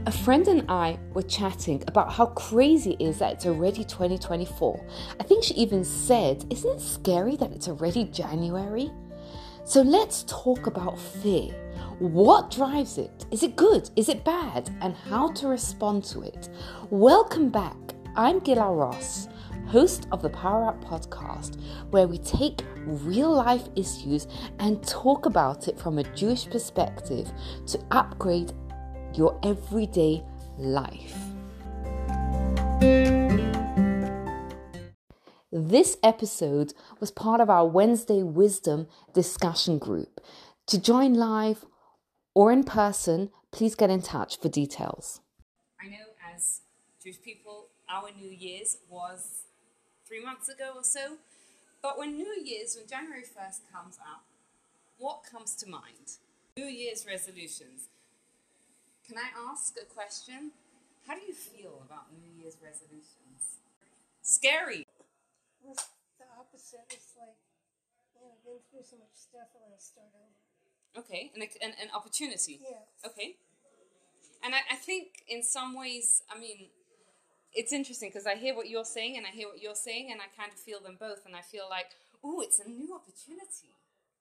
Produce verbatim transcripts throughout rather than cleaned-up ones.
A friend and I were chatting about how crazy it is that it's already twenty twenty-four. I think she even said, isn't it scary that it's already January? So let's talk about fear. What drives it? Is it good? Is it bad? And how to respond to it. Welcome back. I'm Gila Ross, host of the Power Up podcast, where we take real life issues and talk about it from a Jewish perspective to upgrade your everyday life. This episode was part of our Wednesday Wisdom discussion group. To join live or in person, please get in touch for details. I know as Jewish people, our New Year's was three months ago or so. But when New Year's, when January first comes up, what comes to mind? New Year's resolutions. Can I ask a question? How do you feel about New Year's resolutions? Scary. It's the opposite. It's like, you know, I've been through so much stuff, I want to start over. Okay, an, an, an opportunity. Yeah. Okay. And I, I think in some ways, I mean, it's interesting because I hear what you're saying and I hear what you're saying and I kind of feel them both and I feel like, ooh, it's a new opportunity.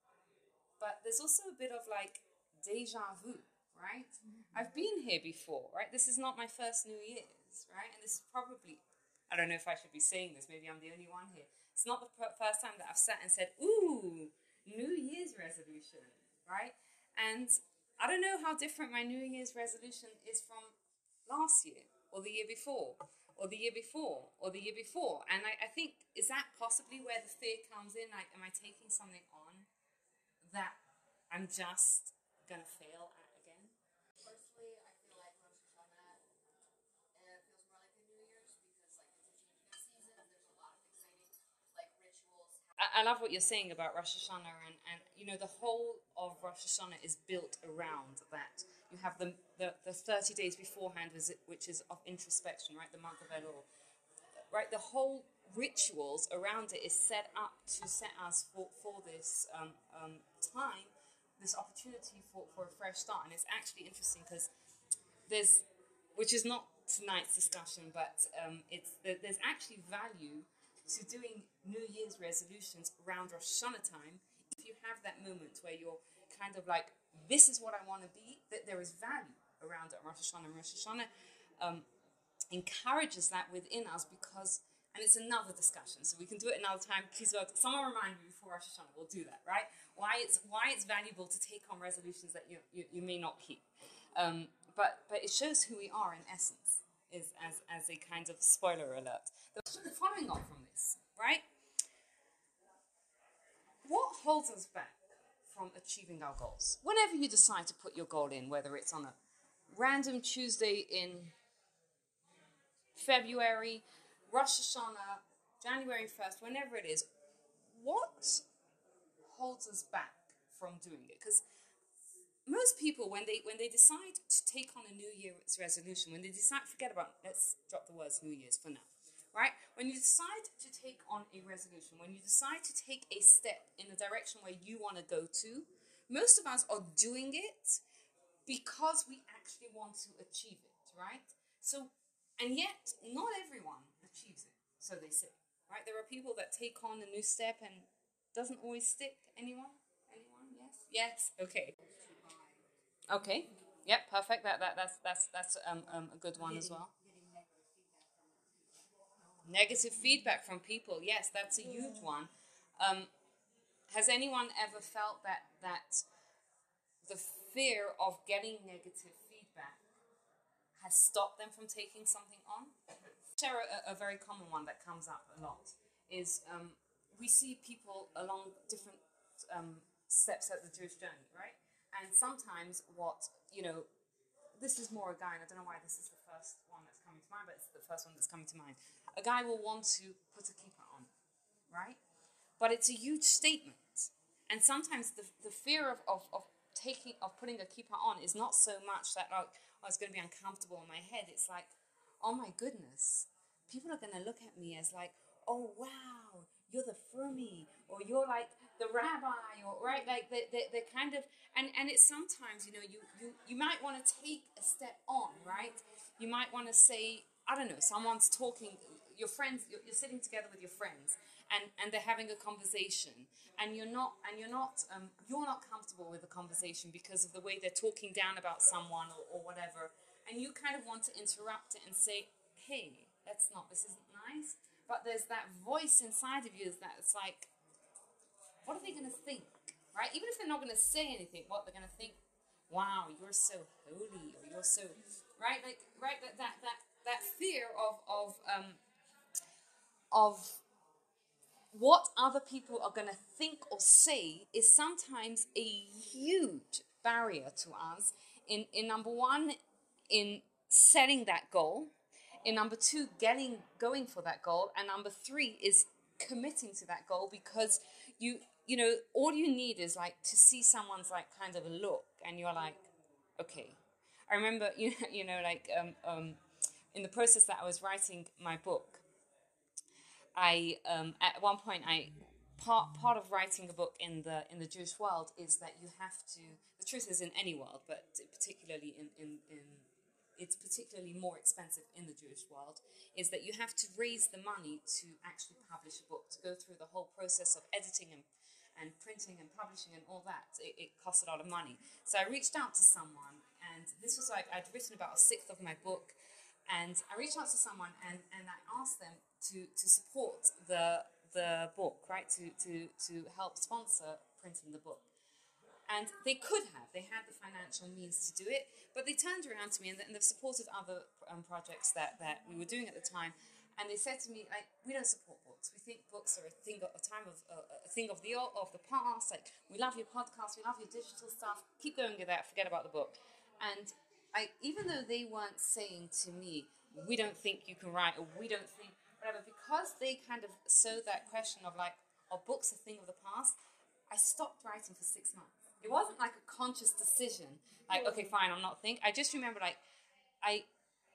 But there's also a bit of like deja vu, right? Mm-hmm. I've been here before, right? This is not my first New Year's, right? And this is probably, I don't know if I should be saying this, maybe I'm the only one here. It's not the per- first time that I've sat and said, ooh, New Year's resolution, right? And I don't know how different my New Year's resolution is from last year or the year before or the year before or the year before. And I, I think, is that possibly where the fear comes in? Like, am I taking something on that I'm just going to fail at again? Personally, I feel like Rosh Hashanah uh, feels more like a New Year's because, like, it's a change of season. There's a lot of exciting, like, rituals. I, I love what you're saying about Rosh Hashanah, and, and you know, the whole of Rosh Hashanah is built around that. You have the the, the thirty days beforehand, which is of introspection, right? The month of Elul, right? The whole rituals around it is set up to set us for, for this um, um, time, this opportunity for, for a fresh start. And it's actually interesting because there's, which is not tonight's discussion, but um, it's there's actually value to doing New Year's resolutions around Rosh Hashanah time. If you have that moment where you're kind of like, this is what I want to be, that there is value around it on Rosh Hashanah. And Rosh Hashanah um, encourages that within us because, and it's another discussion, so we can do it another time. Please, God, someone remind me before Rosh Hashanah, we'll do that, right? Why it's why it's valuable to take on resolutions that you you, you may not keep. Um, but but it shows who we are in essence, is as, as a kind of spoiler alert. The following on from this, right? What holds us back from achieving our goals? Whenever you decide to put your goal in, whether it's on a random Tuesday in February, Rosh Hashanah, January first, whenever it is, what holds us back from doing it? Because most people, when they when they decide to take on a New Year's resolution, when they decide, forget about, let's drop the words New Year's for now, right? When you decide to take on a resolution, when you decide to take a step in the direction where you want to go to, most of us are doing it because we actually want to achieve it, right? So, and yet, not everyone achieves it, so they say, right? There are people that take on a new step and doesn't always stick. Anyone? Anyone? Yes? Yes? Okay. Okay. Yep, perfect. That that that's that's that's um, um a good one as well. Negative feedback from people. Yes, that's a huge one. Um, has anyone ever felt that that the fear of getting negative feedback has stopped them from taking something on? Share a, a very common one that comes up a lot is um, we see people along different um, steps at the Jewish journey, right? And sometimes what, you know, this is more a guy, and I don't know why this is the first one that's coming to mind, but it's the first one that's coming to mind. A guy will want to put a kippah on, right? But it's a huge statement. And sometimes the the fear of, of, of taking, of putting a kippah on is not so much that, like, oh, it's going to be uncomfortable in my head. It's like, oh my goodness, people are going to look at me as like, oh wow, you're the Fermi, or you're like the rabbi, or right, like they they they're kind of, and and it's sometimes, you know, you you you might want to take a step on, right? You might want to say, I don't know, someone's talking, your friends, you're, you're sitting together with your friends, and and they're having a conversation, and you're not and you're not um you're not comfortable with the conversation because of the way they're talking down about someone, or, or whatever, and you kind of want to interrupt it and say, hey, that's not, this isn't nice. But there's that voice inside of you that's like, what are they going to think, right? Even if they're not going to say anything, what they're going to think, wow, you're so holy, or you're so, right? Like, right, that that that, that fear of of um of what other people are going to think or say is sometimes a huge barrier to us in, in number one, in setting that goal, in number two, getting going for that goal, and number three is committing to that goal, because you you know, all you need is like to see someone's like kind of a look, and you're like, okay. I remember, you know, you know like um, um, in the process that I was writing my book, I um, at one point I part part of writing a book in the in the Jewish world is that you have to. The truth is in any world, but particularly in in, in it's particularly more expensive in the Jewish world, is that you have to raise the money to actually publish a book, to go through the whole process of editing and, and printing and publishing and all that. It, it costs a lot of money. So I reached out to someone, and this was like, I'd written about a sixth of my book, and I reached out to someone and, and I asked them to, to support the the book, right, to, to, to help sponsor printing the book. And they could have, they had the financial means to do it, but they turned around to me, and, and they've supported other um, projects that, that we were doing at the time, and they said to me, like, we don't support books. We think books are a thing of a time of uh, a thing of the of the past. Like, we love your podcast, we love your digital stuff. Keep going with that. Forget about the book. And I, even though they weren't saying to me, we don't think you can write, or we don't think whatever, because they kind of sowed that question of like, are books a thing of the past? I stopped writing for six months. It wasn't like a conscious decision, like, okay, fine, I'm not think. I just remember, like, I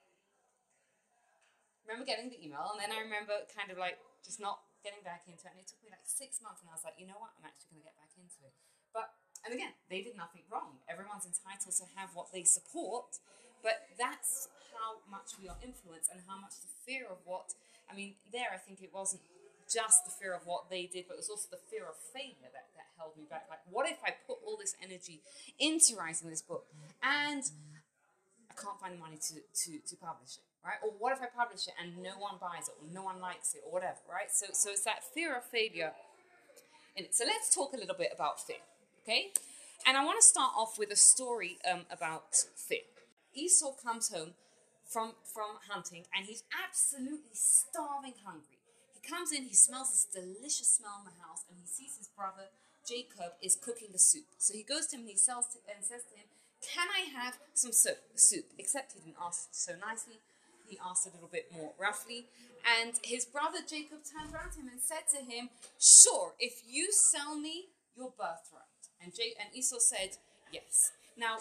remember getting the email, and then I remember kind of like just not getting back into it. And it took me like six months, and I was like, you know what, I'm actually going to get back into it. But, and again, they did nothing wrong. Everyone's entitled to have what they support, but that's how much we are influenced, and how much the fear of what, I mean, there I think it wasn't just the fear of what they did, but it was also the fear of failure that, that held me back. Like, what if I put all this energy into writing this book and I can't find the money to, to, to publish it, right? Or what if I publish it and no one buys it, or no one likes it, or whatever, right? So, so it's that fear of failure in it. So let's talk a little bit about fear, okay? And I want to start off with a story um, about fear. Esau comes home from, from hunting, and he's absolutely starving hungry. He comes in, he smells this delicious smell in the house, and he sees his brother Jacob is cooking the soup. So he goes to him and he sells to, and says to him, can I have some soup? soup? Except he didn't ask so nicely. He asked a little bit more roughly. And his brother Jacob turned around to him and said to him, sure, if you sell me your birthright. And, J- and Esau said, yes. Now,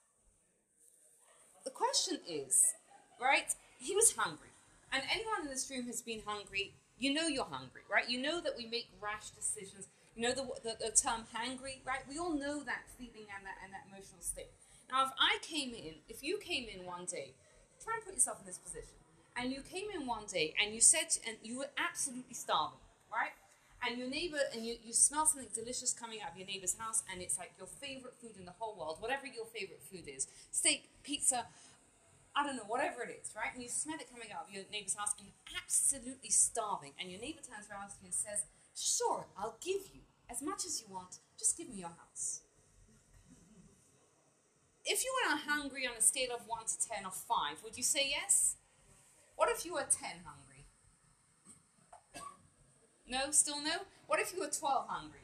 the question is, right, he was hungry. And anyone in this room has been hungry. You know you're hungry, right? You know that we make rash decisions. You know the, the, the term hangry, right? We all know that feeling and that, and that emotional state. Now, if I came in, if you came in one day, try and put yourself in this position, and you came in one day and you said, and you were absolutely starving, right? And your neighbor, and you, you smell something delicious coming out of your neighbor's house, and it's like your favorite food in the whole world, whatever your favorite food is, steak, pizza, I don't know, whatever it is, right? And you smell it coming out of your neighbor's house, and you're absolutely starving. And your neighbor turns around to you and says, sure, I'll give you as much as you want. Just give me your house. If you were hungry on a scale of one to ten or five, would you say yes? What if you were ten hungry? No? Still no? What if you were twelve hungry?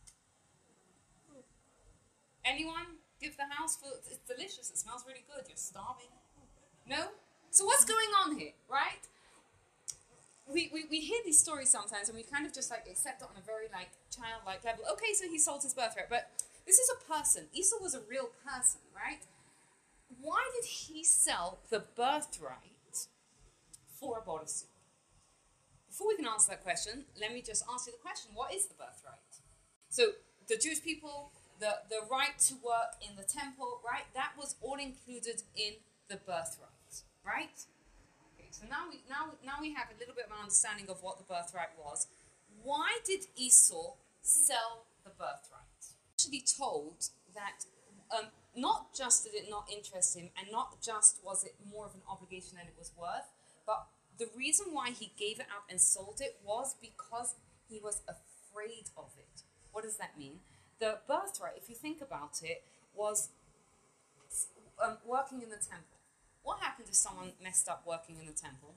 Anyone? Give the house for, it's delicious, it smells really good, you're starving. No? So what's going on here, right? We, we we hear these stories sometimes, and we kind of just like accept it on a very like childlike level. Okay, so he sold his birthright, but this is a person. Esau was a real person, right? Why did he sell the birthright for a bowl of soup? before we can answer that question, let me just ask you the question, what is the birthright? So the Jewish people, the, the right to work in the temple, right, that was all included in the birthright, right? Okay, so now we, now, now we have a little bit of an understanding of what the birthright was. Why did Esau sell the birthright? Actually told that um, not just did it not interest him, and not just was it more of an obligation than it was worth, but the reason why he gave it up and sold it was because he was afraid of it. What does that mean? The birthright, if you think about it, was um, working in the temple. What happened if someone messed up working in the temple?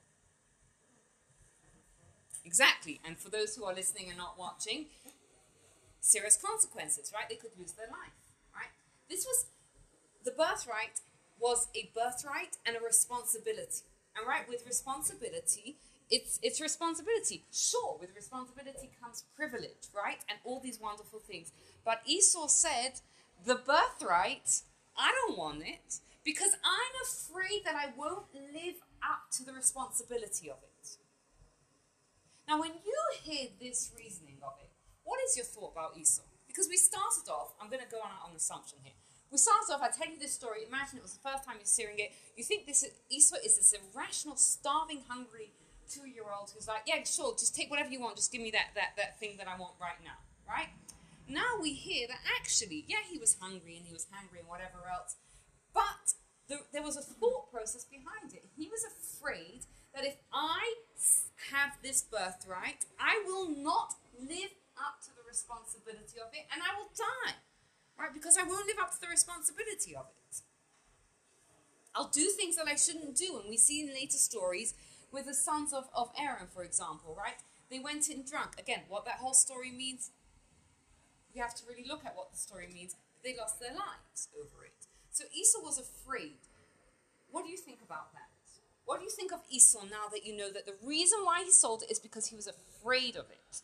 Exactly. And for those who are listening and not watching, serious consequences, right? They could lose their life, right? This was, the birthright was a birthright and a responsibility. And right, with responsibility, it's it's responsibility. Sure, with responsibility comes privilege, right? And all these wonderful things. But Esau said, the birthright, I don't want it because I'm afraid that I won't live up to the responsibility of it. Now, when you hear this reasoning of it, what is your thought about Esau? Because we started off, I'm going to go on on an assumption here. We started off, I tell you this story, imagine it was the first time you're hearing it. You think this is, Esau is this irrational, starving, hungry two-year-old who's like, yeah, sure, just take whatever you want, just give me that, that, that thing that I want right now, right? Now we hear that actually, yeah, he was hungry and he was hungry and whatever else, but the, there was a thought process behind it. He was afraid that if I have this birthright, I will not live up to the responsibility of it and I will die. Right, because I won't live up to the responsibility of it. I'll do things that I shouldn't do. And we see in later stories with the sons of, of Aaron, for example, right? They went in drunk. Again, what that whole story means, we have to really look at what the story means. They lost their lives over it. So Esau was afraid. What do you think about that? What do you think of Esau now that you know that the reason why he sold it is because he was afraid of it?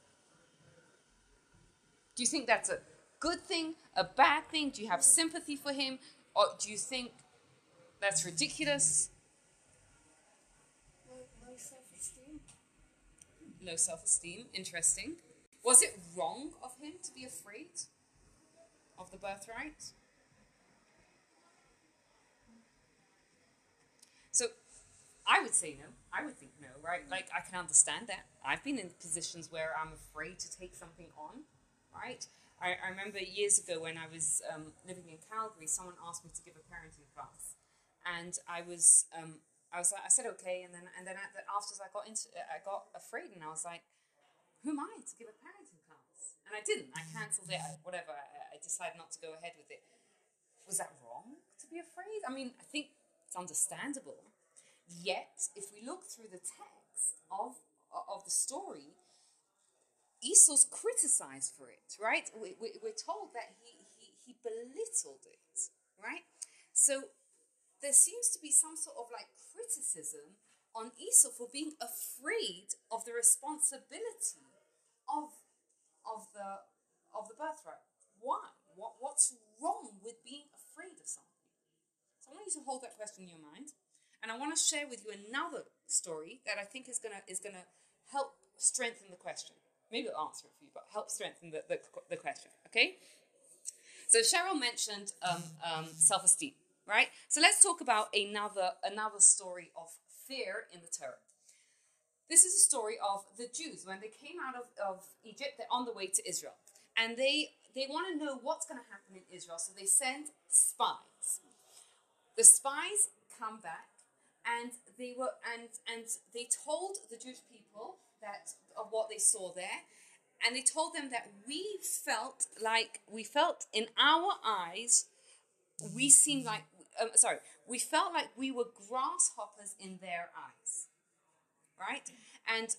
Do you think that's a good thing, a bad thing? Do you have sympathy for him? Or do you think that's ridiculous? Low, low self-esteem. Low self-esteem, interesting. Was it wrong of him to be afraid of the birthright? So, I would say no. I would think no, right? Like, I can understand that. I've been in positions where I'm afraid to take something on, right? I, I remember years ago when I was um, living in Calgary, someone asked me to give a parenting class, and I was, um, I was like, I said okay, and then and then at the, afterwards I got into, I got afraid, and I was like, who am I to give a parenting class? And I didn't. I cancelled it. I, whatever. I, I decided not to go ahead with it. Was that wrong to be afraid? I mean, I think it's understandable. Yet, if we look through the text of of the story, Esau's criticized for it, right? We, we, we're told that he, he, he belittled it, right? So there seems to be some sort of like criticism on Esau for being afraid of the responsibility of, of, the, of the birthright. Why? What, what's wrong with being afraid of something? So I want you to hold that question in your mind. And I want to share with you another story that I think is gonna is gonna help strengthen the question. Maybe I'll answer it for you, but help strengthen the, the, the question, okay? So Cheryl mentioned um, um, self-esteem, right? So let's talk about another another story of fear in the Torah. This is a story of the Jews. When they came out of, of Egypt, they're on the way to Israel. And they, they want to know what's going to happen in Israel, so they send spies. The spies come back, and they were and and they told the Jewish people that of what they saw there, and they told them that we felt like we felt in our eyes, we seemed like um, sorry, we felt like we were grasshoppers in their eyes, right? And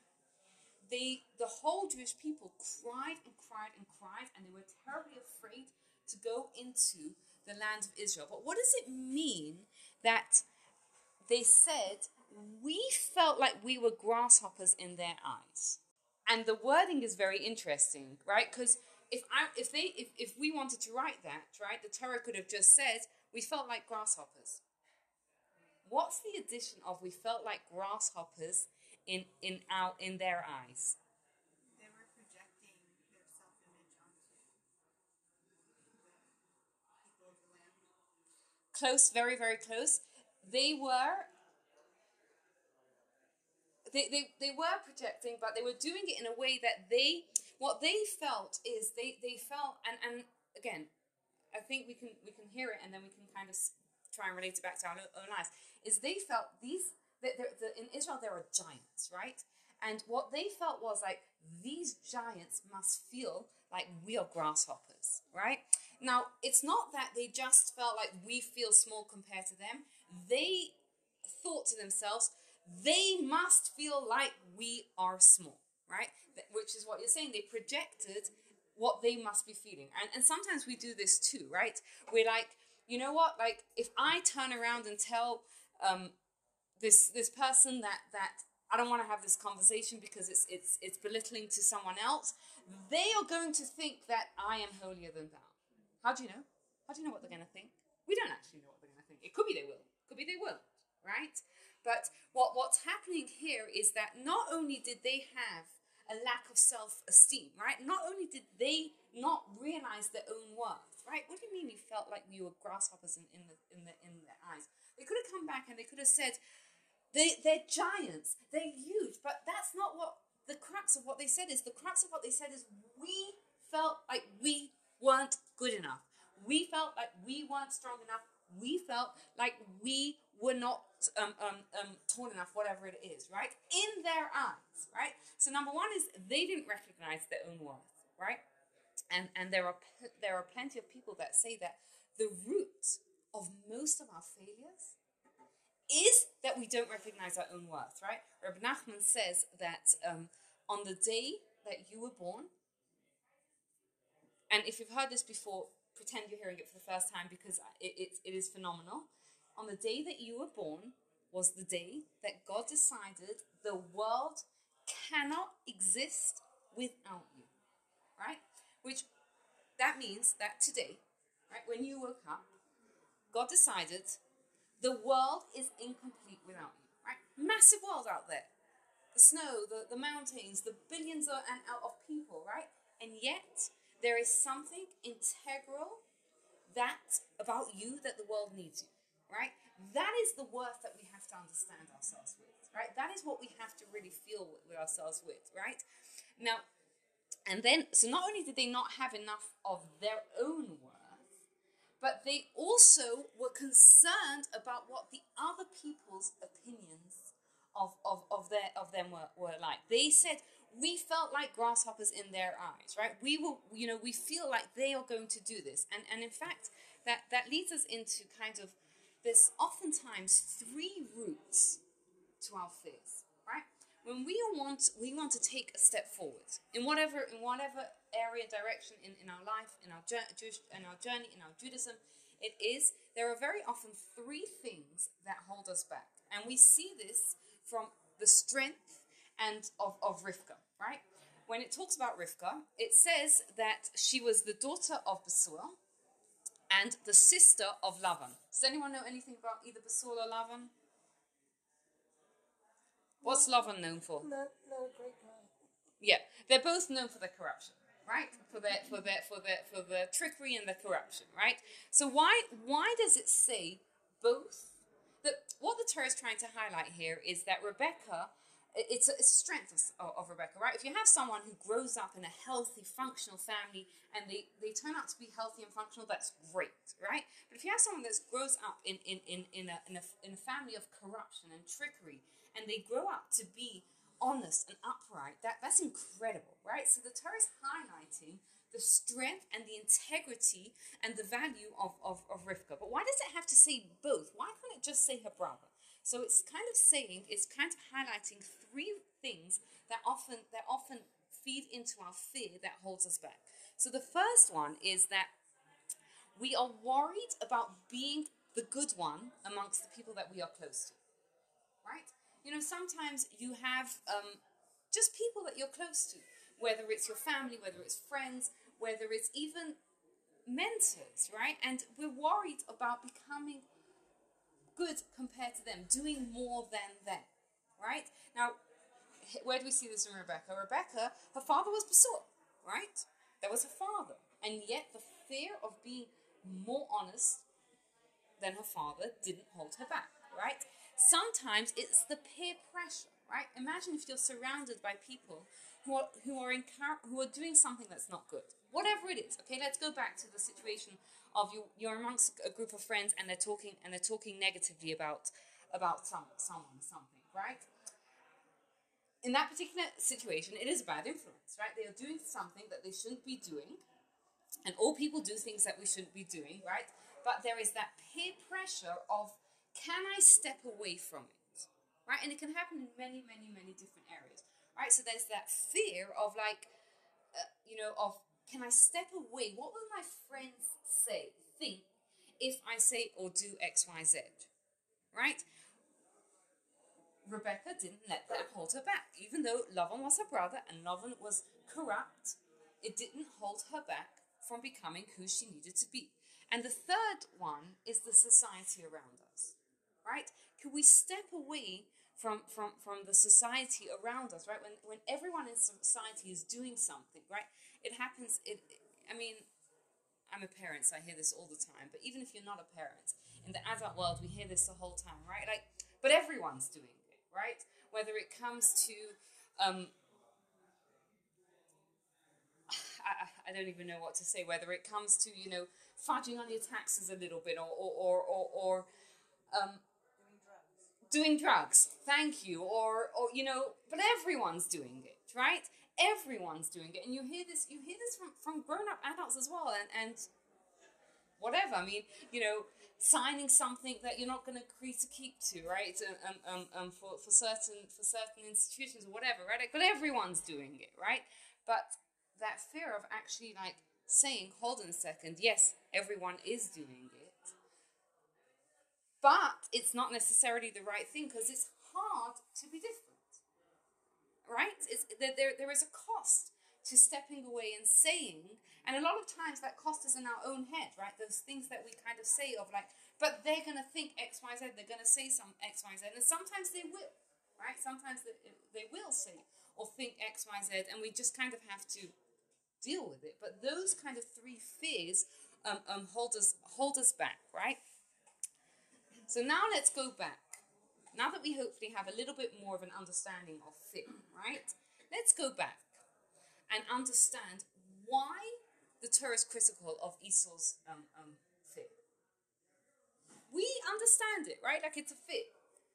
they, the whole Jewish people, cried and cried and cried, and they were terribly afraid to go into the land of Israel. But what does it mean that they said, we felt like we were grasshoppers in their eyes? And the wording is very interesting, right? Because if I, if they, if, if we wanted to write that, right, the Torah could have just said, we felt like grasshoppers. What's the addition of we felt like grasshoppers in in our in their eyes. They were projecting their self-image onto the people of the land. Close, very, very close. They were they, they, they were projecting, but they were doing it in a way that they, what they felt is they, they felt, and, and again, I think we can we can hear it and then we can kind of try and relate it back to our own lives, is they felt these, the, the, the, in Israel there are giants, right? And what they felt was like, these giants must feel like we are grasshoppers, right? Now, it's not that they just felt like we feel small compared to them. They thought to themselves, they must feel like we are small, right? Which is what you're saying. They projected what they must be feeling. And, and sometimes we do this too, right? We're like, you know what? Like, if I turn around and tell um, this this person that that I don't want to have this conversation because it's it's it's belittling to someone else, they are going to think that I am holier than thou. How do you know? How do you know what they're going to think? We don't actually know what they're going to think. It could be they will. Could be they won't, right? But what what's happening here is that not only did they have a lack of self-esteem, right? Not only did they not realize their own worth, right? What do you mean you felt like you were grasshoppers in, in the in the in their eyes? They could have come back and they could have said, they they're giants, they're huge, but that's not what the crux of what they said is. The crux of what they said is we felt like we weren't good enough. We felt like we weren't strong enough. We felt like we were not um, um, um, tall enough, whatever it is, right? In their eyes, right? So number one is they didn't recognize their own worth, right? And and there are there are plenty of people that say that the root of most of our failures is that we don't recognize our own worth, right? Rabbi Nachman says that um, on the day that you were born, and if you've heard this before, pretend you're hearing it for the first time because it, it, it is phenomenal. On the day that you were born was the day that God decided the world cannot exist without you, right? Which, that means that today, right, when you woke up, God decided the world is incomplete without you, right? Massive world out there. The snow, the, the mountains, the billions of, and out of people, right? And yet, there is something integral that about you that the world needs you, right? That is the worth that we have to understand ourselves with, right? That is what we have to really feel with, with ourselves with, right? Now, and then, so not only did they not have enough of their own worth, but they also were concerned about what the other people's opinions of, of, of, their, of them were, were like. They said, we felt like grasshoppers in their eyes, right? We will, you know, we feel like they are going to do this. And, and in fact, that, that leads us into kind of this oftentimes three routes to our fears, right? When we want, we want to take a step forward in whatever, in whatever area, direction in, in our life, in our Jewish, in our journey, in our Judaism, it is, there are very often three things that hold us back. And we see this from the strength and of, of Rivka, right? When it talks about Rivka, it says that she was the daughter of Bethuel and the sister of Lavan. Does anyone know anything about either Bethuel or Lavan? What's Lavan known for? Not, not a great guy. Yeah, they're both known for their corruption, right? For their for their for their for the trickery and the corruption, right? So why why does it say both? That what the Torah is trying to highlight here is that Rebecca, it's a, it's a strength of, of Rebecca, right? If you have someone who grows up in a healthy, functional family and they, they turn out to be healthy and functional, that's great, right? But if you have someone that grows up in in in in a in a, in a family of corruption and trickery, and they grow up to be honest and upright, that, that's incredible, right? So the Torah is highlighting the strength and the integrity and the value of, of, of Rivka. But why does it have to say both? Why can't it just say her brother? So it's kind of saying, it's kind of highlighting three things that often that often feed into our fear that holds us back. So the first one is that we are worried about being the good one amongst the people that we are close to, right? You know, sometimes you have um, just people that you're close to, whether it's your family, whether it's friends, whether it's even mentors, right? And we're worried about becoming good compared to them, doing more than them, right? Now, where do we see this in Rebecca? Rebecca, her father was Besuah, right? That was her father. And yet the fear of being more honest than her father didn't hold her back, right? Sometimes it's the peer pressure, right? Imagine if you're surrounded by people who are who are encour- who are doing something that's not good, whatever it is. Okay, let's go back to the situation of you. You're amongst a group of friends and they're talking and they're talking negatively about about some someone something, right? In that particular situation, it is a bad influence, right? They are doing something that they shouldn't be doing, and all people do things that we shouldn't be doing, right? But there is that peer pressure of, can I step away from it, right? And it can happen in many, many, many different areas, right? So there's that fear of like, uh, you know, of, can I step away? What will my friends say, think, if I say or do X, Y, Z, right? Rebecca didn't let that hold her back. Even though Lavan was her brother and Lavan was corrupt, it didn't hold her back from becoming who she needed to be. And the third one is the society around us, right? Can we step away from, from, from the society around us, right? When, when everyone in society is doing something, right? It happens, it, I mean, I'm a parent, so I hear this all the time. But even if you're not a parent, in the adult world, we hear this the whole time, right? Like, but everyone's doing it, right? Whether it comes to, um, I, I don't even know what to say. Whether it comes to, you know, fudging on your taxes a little bit, or or or or, or um, doing drugs. Doing drugs. Thank you. Or or you know, but everyone's doing it, right? Everyone's doing it, and you hear this. You hear this from from grown-up adults as well, and and whatever. I mean, you know, signing something that you're not going to agree to keep to, right? Um, um, um, for for certain for certain institutions or whatever, right? Like, but everyone's doing it, right? But that fear of actually like saying, hold on a second, yes, everyone is doing it, but it's not necessarily the right thing because it's hard to be different, right? It's, there, there, there is a cost to stepping away and saying, and a lot of times that cost is in our own head, right? Those things that we kind of say of like, but they're going to think X, Y, Z, they're going to say some X, Y, Z, and sometimes they will, right? Sometimes they, they will say or think X, Y, Z, and we just kind of have to deal with it. But those kind of three fears um, um, hold us hold us back, right? So now let's go back. Now that we hopefully have a little bit more of an understanding of fear, right? Let's go back and understand why the Torah is critical of Esau's um, um, fear. We understand it, right? Like it's a fear.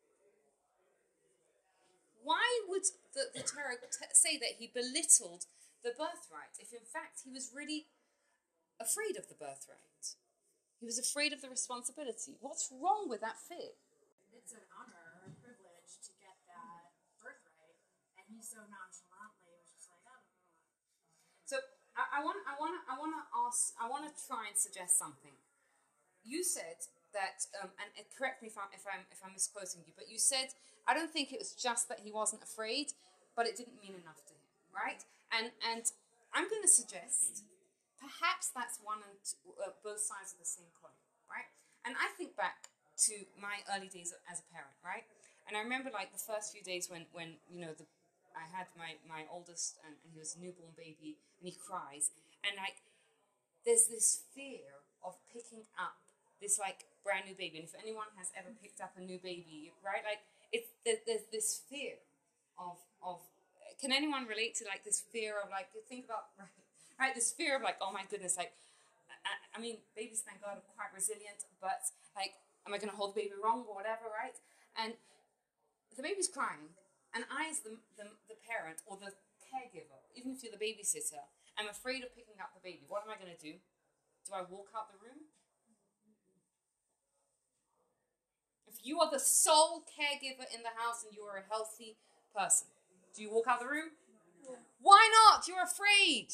Why would the, the Torah t- say that he belittled the birthright if in fact he was really afraid of the birthright? He was afraid of the responsibility. What's wrong with that fear? It's an honor or a privilege to get that birthright, and he so nonchalantly was just like, oh. So I, I want, I want, I want to ask, I want to try and suggest something. You said that, um, and correct me if I'm, if I'm, if I'm misquoting you, but you said, I don't think it was just that he wasn't afraid, but it didn't mean enough to him, right? And and I'm going to suggest perhaps that's one and two, uh, both sides of the same coin, right? And I think back to my early days as a parent, right? And I remember like the first few days when, when you know, the I had my, my oldest and, and he was a newborn baby and he cries. And like, there's this fear of picking up this like brand new baby. And if anyone has ever picked up a new baby, right? Like it's, there, there's this fear of, of, can anyone relate to like this fear of like, think about, right? Right, this fear of like, oh my goodness, like, I, I mean, babies, thank God, are quite resilient, but like, am I going to hold the baby wrong or whatever, right? And the baby's crying, and I, as the, the the parent or the caregiver, even if you're the babysitter, I'm afraid of picking up the baby. What am I going to do? Do I walk out the room? If you are the sole caregiver in the house and you are a healthy person, do you walk out the room? Yeah. Why not? You're afraid.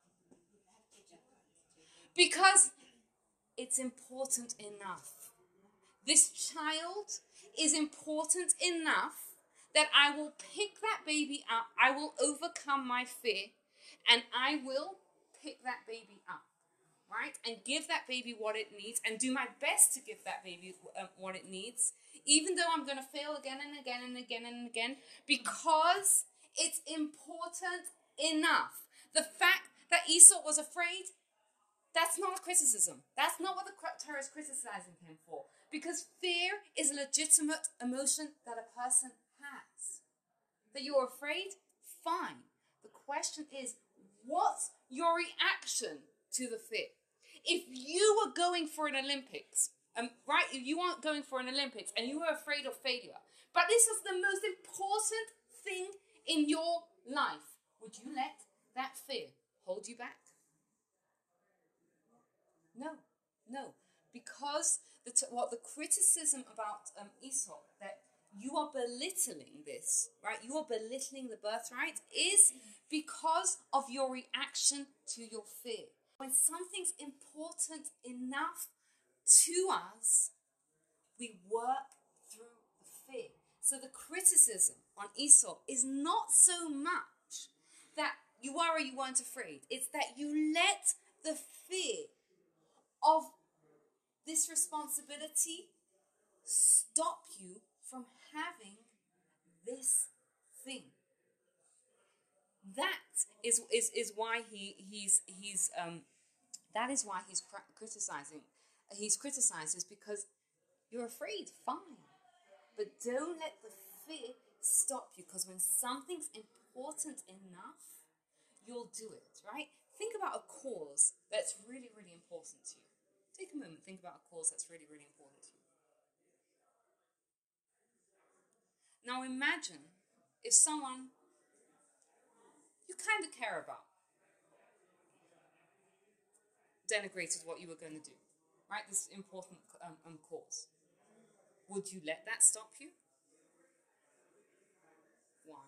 Because it's important enough. This child is important enough that I will pick that baby up, I will overcome my fear, and I will pick that baby up, right? And give that baby what it needs, and do my best to give that baby um, what it needs, even though I'm going to fail again and again and again and again, because It's important enough. The fact that Esau was afraid, that's not a criticism. That's not what the Torah is criticizing him for. Because fear is a legitimate emotion that a person has. That you're afraid, fine. The question is, what's your reaction to the fear? If you were going for an Olympics, um, right? If you weren't going for an Olympics and you were afraid of failure, but this is the most important thing in your life, would you let that fear hold you back? No, no. Because the t- what the criticism about um, Esau, that you are belittling this, right? You are belittling the birthright, is because of your reaction to your fear. When something's important enough to us, we work through the fear. So the criticism on Esau is not so much that you were or you weren't afraid. It's that you let the fear of this responsibility stop you from having this thing. That is is, is why he he's he's um that is why he's criticizing. He's criticized is because you're afraid, fine, but don't let the fear stop you. Because when something's important enough, you'll do it. Right? Think about a cause that's really really important to you. Take a moment, think about a cause that's really, really important to you. Now imagine if someone you kind of care about denigrated what you were going to do, right? This important um, um, cause. Would you let that stop you? Why?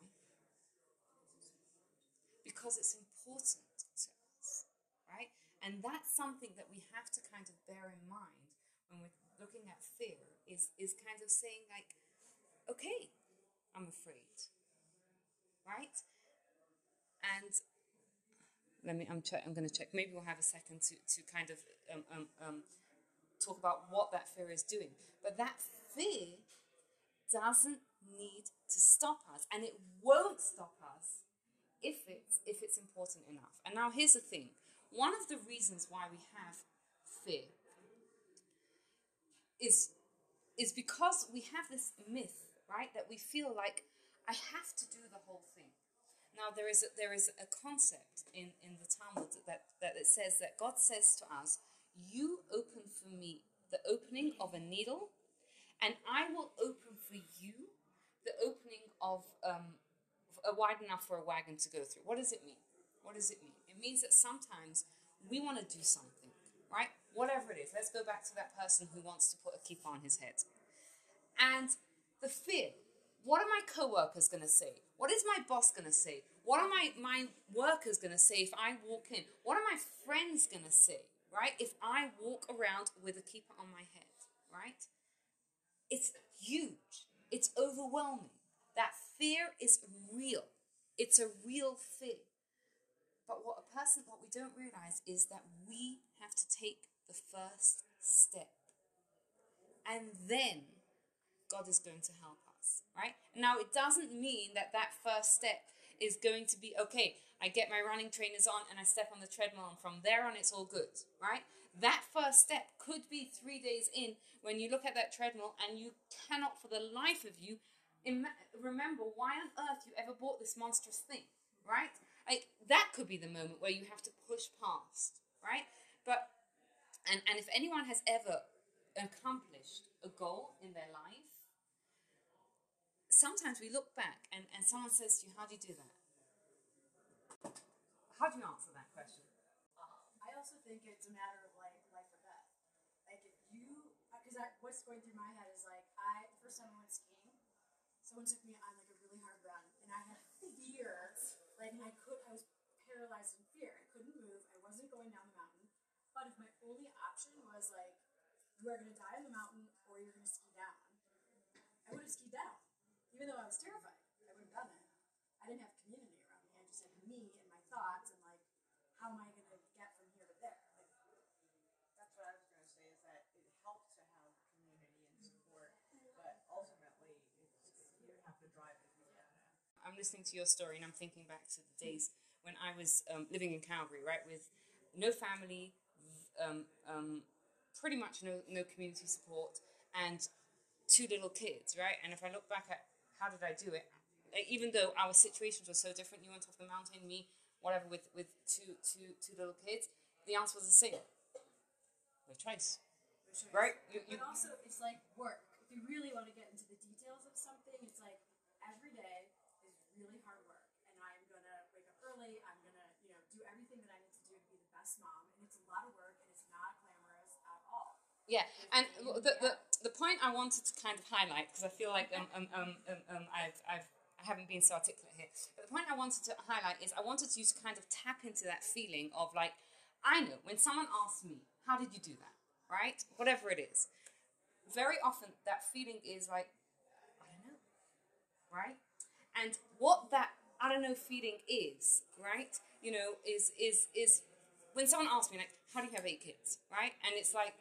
Because it's important to us, right? And that's something that we have to kind of bear in mind when we're looking at fear, is, is kind of saying like, okay, I'm afraid, right? And let me, I'm, check, I'm going to check, maybe we'll have a second to, to kind of um, um, um, talk about what that fear is doing. But that fear doesn't need to stop us, and it won't stop us if it's, if it's important enough. And now here's the thing. One of the reasons why we have fear is, is because we have this myth, right, that we feel like I have to do the whole thing. Now there is a, there is a concept in, in the Talmud that, that it says that God says to us, you open for me the opening of a needle, and I will open for you the opening of um, a wide enough for a wagon to go through. What does it mean? What does it mean? It means that sometimes we want to do something, right? Whatever it is. Let's go back to that person who wants to put a kippah on his head. And the fear, what are my co-workers going to say? What is my boss going to say? What are my, my workers going to say if I walk in? What are my friends going to say, right? If I walk around with a kippah on my head, right? It's huge. It's overwhelming. That fear is real. It's a real fear. But what a person, what we don't realize is that we have to take the first step. And then God is going to help us, right? Now, it doesn't mean that that first step is going to be, okay, I get my running trainers on and I step on the treadmill, and from there on, it's all good, right? That first step could be three days in when you look at that treadmill and you cannot for the life of you Im- remember why on earth you ever bought this monstrous thing, right? Like, that could be the moment where you have to push past, right? But, and, and if anyone has ever accomplished a goal in their life, sometimes we look back and, and someone says to you, how do you do that? How do you answer that question? I also think it's a matter of like life or death. Like if you, because what's going through my head is like, I, the first time I went skiing, someone took me on like a really hard run, and I had fear, like I could, I was paralyzed in fear. I couldn't move. I wasn't going down the mountain. But if my only option was like, you are going to die on the mountain or you're going to ski down, I would have skied down. Even though I was terrified, I would have done it. I didn't have community around me. I just had me and my thoughts and like, how am I going to get from here to there? Like, That's what I was going to say, is that it helps to have community and support, but ultimately it's, you have to drive if you can. I'm listening to your story and I'm thinking back to the days when I was um, living in Calgary, right, with no family, um, um, pretty much no no community support, and two little kids, right? And if I look back at how did I do it, even though our situations were so different, you went off the mountain, me, whatever, with with two two two little kids, the answer was the same. No choice, right? You, you, But also, it's like work. If you really want to get into the details of something, it's like every day is really hard work, and I'm gonna wake up early. I'm gonna, you know, do everything that I need to do to be the best mom, and it's a lot of work, and it's not glamorous at all. Yeah, and the, the the point I wanted to kind of highlight, because I feel like um, um, um, um, um, I've I've I haven't been so articulate here. But the point I wanted to highlight is I wanted you to kind of tap into that feeling of like, I know when someone asks me, how did you do that, right? Whatever it is, very often that feeling is like, I don't know, right? And what that I don't know feeling is, right? You know, is is is when someone asks me like, how do you have eight kids, right? And it's like,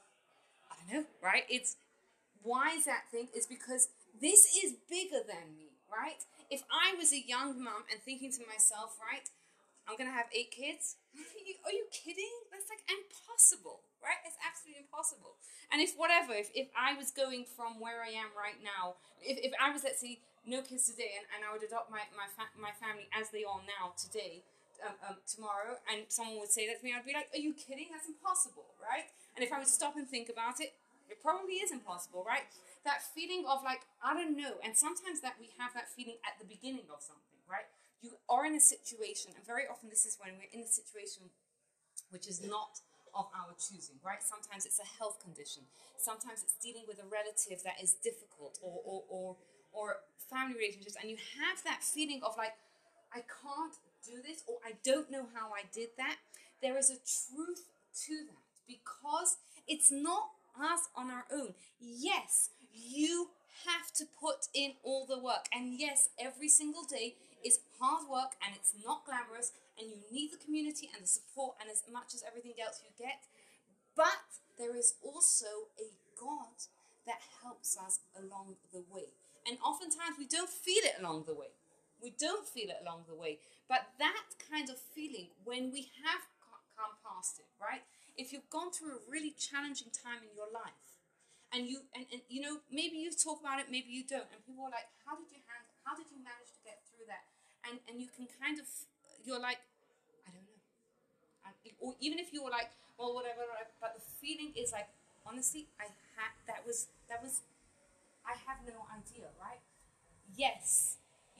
I don't know, right? It's why is that thing? Is because this is bigger than me, right? If I was a young mom and thinking to myself, right, I'm gonna have eight kids, are you kidding? That's like impossible, right? It's absolutely impossible. And if whatever, if, if I was going from where I am right now, if, if I was, let's say, no kids today, and, and I would adopt my my, fa- my family as they are now today, um, um, tomorrow, and someone would say that to me, I'd be like, are you kidding? That's impossible, right? And if I was to stop and think about it, it probably is impossible, right? That feeling of like, I don't know. And sometimes that we have that feeling at the beginning of something, right? You are in a situation, and very often this is when we're in a situation which is not of our choosing, right? Sometimes it's a health condition. Sometimes it's dealing with a relative that is difficult, or or or, or family relationships. And you have that feeling of like, I can't do this, or I don't know how I did that. There is a truth to that, because it's not us on our own. Yes, you have to put in all the work, and yes, every single day is hard work, and it's not glamorous, and you need the community and the support and as much as everything else you get. But there is also a God that helps us along the way, and oftentimes we don't feel it along the way. We don't feel it along the way, but that kind of feeling when we have come past it, right? If you've gone through a really challenging time in your life, and you and, and you know, maybe you talk about it, maybe you don't, and people are like, how did you handle, how did you manage to get through that? And and you can kind of, you're like, I don't know. And, or even if you were like, well, whatever, but the feeling is like, honestly, I had, that was, that was, I have no idea, right? Yes,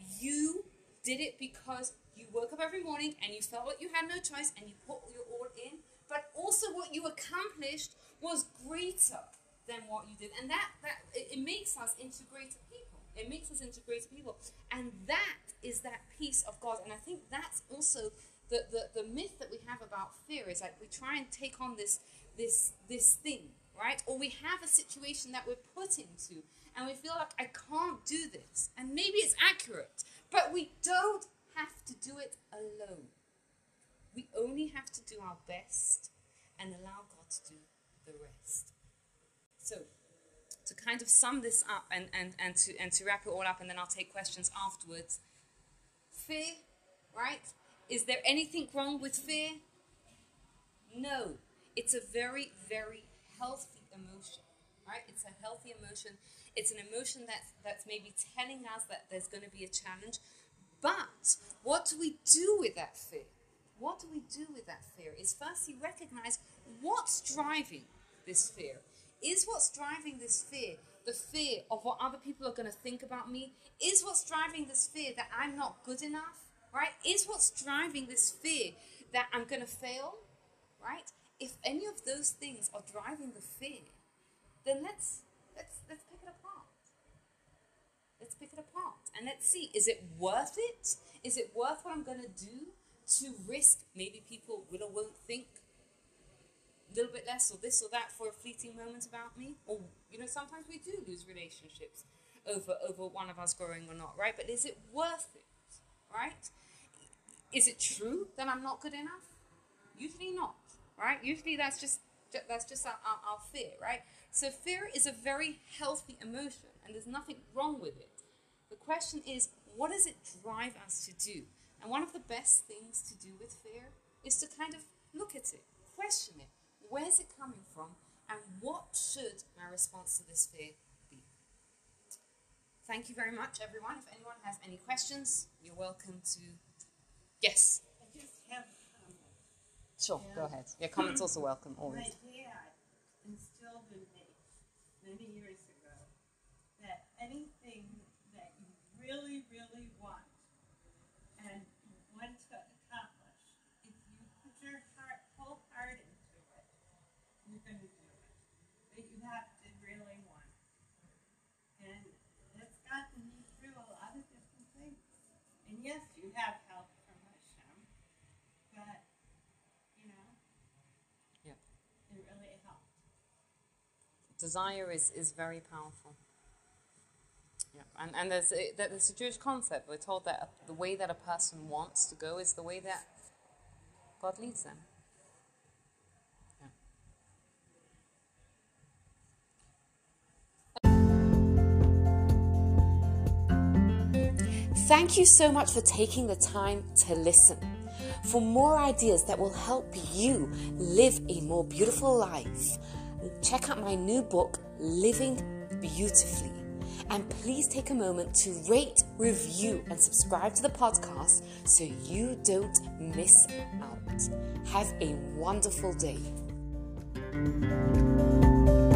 you did it because you woke up every morning and you felt like you had no choice and you put your all in, but also what you accomplished was greater than what you did. And that, that it, it makes us into greater people. It makes us into greater people. And that is that peace of God. And I think that's also the, the, the myth that we have about fear, is like we try and take on this, this, this thing, right? Or we have a situation that we're put into and we feel like, I can't do this. And maybe it's accurate, but we don't have to do it alone. We only have to do our best and allow God to do the rest. So, to kind of sum this up and, and, and, to, and to wrap it all up, and then I'll take questions afterwards. Fear, right? Is there anything wrong with fear? No. It's a very, very healthy emotion, right? It's a healthy emotion. It's an emotion that's, that's maybe telling us that there's going to be a challenge. But what do we do with that fear? What do we do with that fear is firstly recognize what's driving this fear. Is what's driving this fear the fear of what other people are going to think about me? Is what's driving this fear that I'm not good enough, right? Is what's driving this fear that I'm going to fail, right? If any of those things are driving the fear, then let's let's let's pick it apart. Let's pick it apart and let's see, is it worth it? Is it worth what I'm going to do to risk maybe people will or won't think a little bit less or this or that for a fleeting moment about me? Or, you know, sometimes we do lose relationships over, over one of us growing or not, right? But is it worth it, right? Is it true that I'm not good enough? Usually not, right? Usually that's just that's just our, our, our fear, right? So fear is a very healthy emotion and there's nothing wrong with it. The question is, what does it drive us to do? And one of the best things to do with fear is to kind of look at it, question it. Where's it coming from? And what should my response to this fear be? Thank you very much, everyone. If anyone has any questions, you're welcome to... Yes? I just have a comment. Sure, Yeah. go ahead. Your comments also welcome, My always. dad instilled in me many years ago that anything that you really, really want and you want to accomplish, if you put your heart, whole heart into it, you're going to do it. But you have to really want it. And it's gotten me through a lot of different things. And yes, you have help from Hashem, but, you know, Yeah. it really helped. Desire is, is very powerful. Yeah. And, and there's, a, there's a Jewish concept. We're told that the way that a person wants to go is the way that God leads them. Yeah. Thank you so much for taking the time to listen. For more ideas that will help you live a more beautiful life, check out my new book, Living Beautifully. And please take a moment to rate, review, and subscribe to the podcast so you don't miss out. Have a wonderful day.